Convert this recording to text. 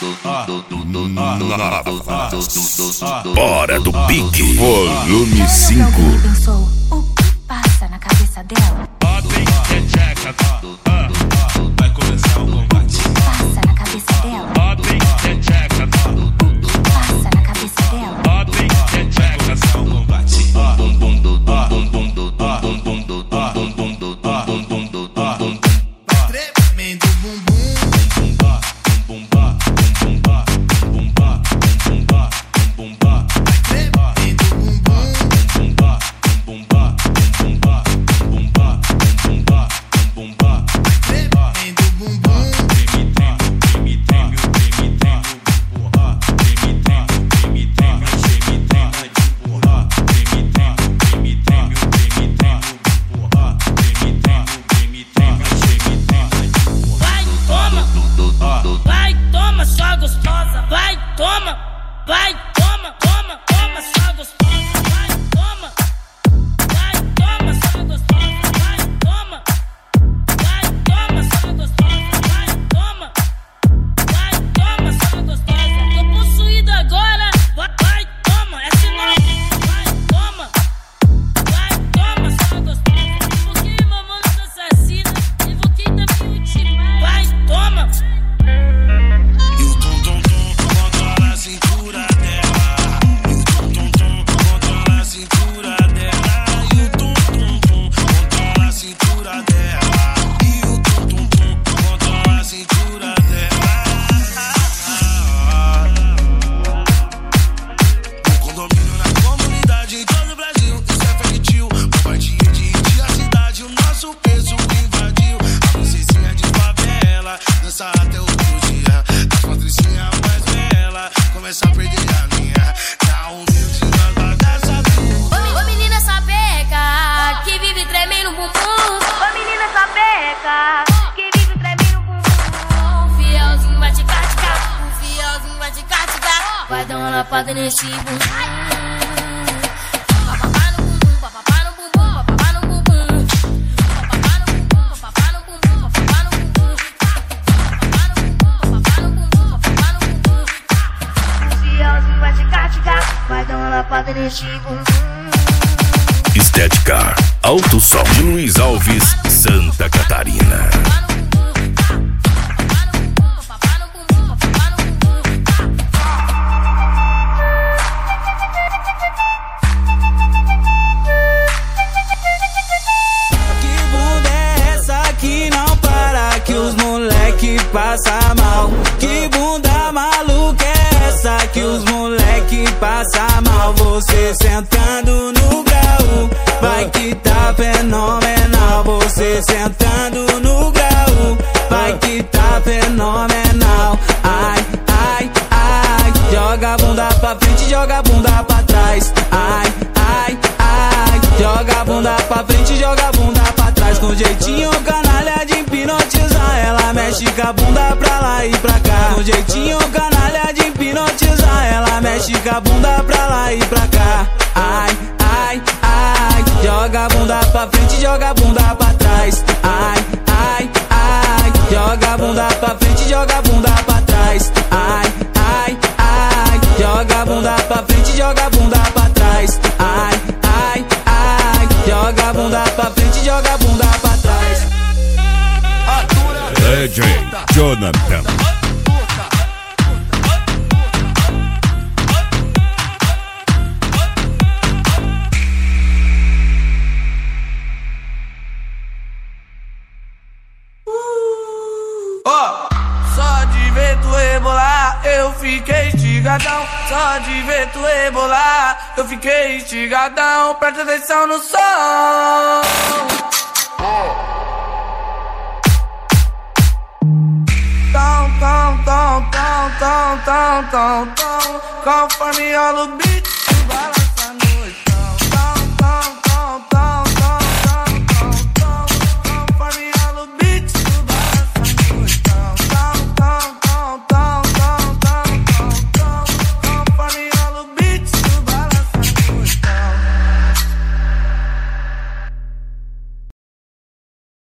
Hora do Pique, volume 5. Pensou, o que passa na cabeça dela? Vai começar o combate. Passa na cabeça dela. O que passa na cabeça dela? Vai começar o combate. Tremendo bumbum. Vai dar uma lapada nesse bumbum. Vai dar uma lapada nesse bumbum. Estética Alto Som de Luiz Alves, Santa Catarina. Passa mal, que bunda maluca é essa que os moleque passa mal. Você sentando no grau, vai que tá fenomenal. Você sentando no grau, vai que tá fenomenal. Ai, ai, ai, joga a bunda pra frente, joga a bunda pra trás. Ai, ai, ai, joga a bunda pra frente, joga a bunda pra trás. Com jeitinho canalha de hipnotizar, ela mexe com a bunda pra lá e pra cá. Com jeitinho canalha de hipnotizar, ela mexe com a bunda pra lá e pra cá. Ai, ai, ai, joga a bunda pra frente, joga a bunda pra trás. Ai, ai, ai, joga a bunda pra frente, joga a bunda pra trás. Ai, ai, ai, joga a bunda pra frente, joga a bunda pra trás. Ai, ai, ai, joga a bunda pra frente, joga a bunda pra trás. DJ Jonathan. Só de ver tu rebolar, eu fiquei estigadão. Só de ver tu rebolar, eu fiquei estigadão. Presta atenção no som. Tom, tom, tom, tom, tom, tom, tom, tom. Conforme rola o beat,